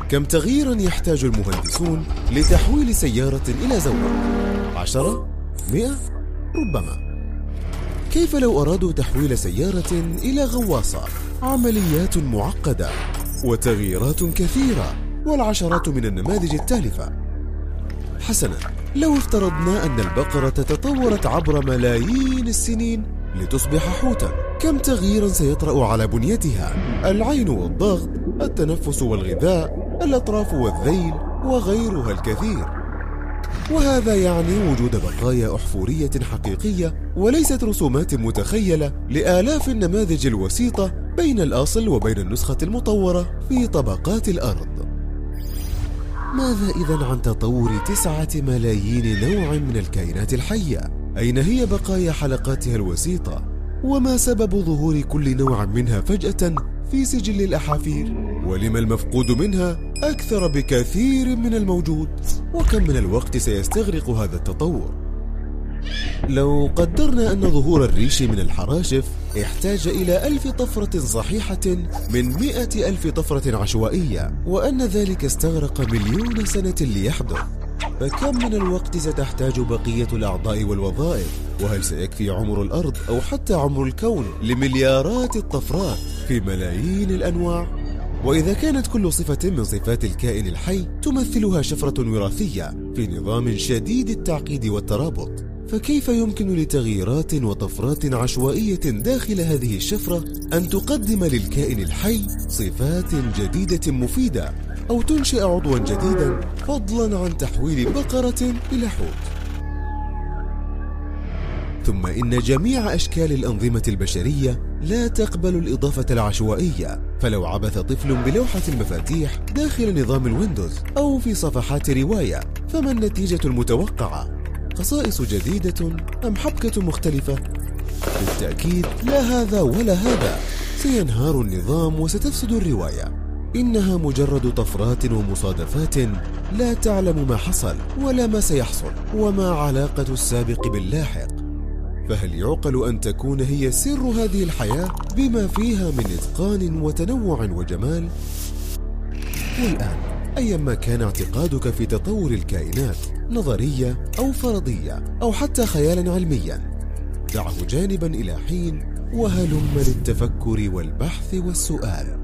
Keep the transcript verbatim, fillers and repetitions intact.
كم تغييرا يحتاج المهندسون لتحويل سيارة إلى زورق؟ عشرة؟ مئة؟ ربما. كيف لو أرادوا تحويل سيارة إلى غواصة؟ عمليات معقدة وتغييرات كثيرة والعشرات من النماذج التالفة. حسنا، لو افترضنا أن البقرة تطورت عبر ملايين السنين لتصبح حوتا، كم تغييرا سيطرأ على بنيتها؟ العين والضغط، التنفس والغذاء، الأطراف والذيل وغيرها الكثير. وهذا يعني وجود بقايا أحفورية حقيقية وليست رسومات متخيلة لآلاف النماذج الوسيطة بين الأصل وبين النسخة المطورة في طبقات الأرض. ماذا إذن عن تطور تسعة ملايين نوع من الكائنات الحية؟ أين هي بقايا حلقاتها الوسيطة؟ وما سبب ظهور كل نوع منها فجأة في سجل الأحافير؟ ولما المفقود منها أكثر بكثير من الموجود؟ وكم من الوقت سيستغرق هذا التطور؟ لو قدرنا أن ظهور الريش من الحراشف احتاج إلى ألف طفرة صحيحة من مئة ألف طفرة عشوائية، وأن ذلك استغرق مليون سنة ليحدث، فكم من الوقت ستحتاج بقية الأعضاء والوظائف؟ وهل سيكفي عمر الأرض أو حتى عمر الكون لمليارات الطفرات في ملايين الأنواع؟ وإذا كانت كل صفة من صفات الكائن الحي تمثلها شفرة وراثية في نظام شديد التعقيد والترابط، فكيف يمكن لتغييرات وطفرات عشوائية داخل هذه الشفرة أن تقدم للكائن الحي صفات جديدة مفيدة أو تنشئ عضوا جديدا، فضلا عن تحويل بقرة إلى حوت؟ ثم إن جميع أشكال الأنظمة البشرية لا تقبل الإضافة العشوائية، فلو عبث طفل بلوحة المفاتيح داخل نظام الويندوز أو في صفحات رواية، فما النتيجة المتوقعة؟ خصائص جديدة أم حبكة مختلفة؟ بالتأكيد لا هذا ولا هذا، سينهار النظام وستفسد الرواية. إنها مجرد طفرات ومصادفات لا تعلم ما حصل ولا ما سيحصل وما علاقة السابق باللاحق. فهل يعقل أن تكون هي سر هذه الحياة بما فيها من إتقان وتنوع وجمال؟ والآن، أيما كان اعتقادك في تطور الكائنات، نظرية أو فرضية أو حتى خيالا علميا، دعه جانبا إلى حين وهلم للتفكر والبحث والسؤال.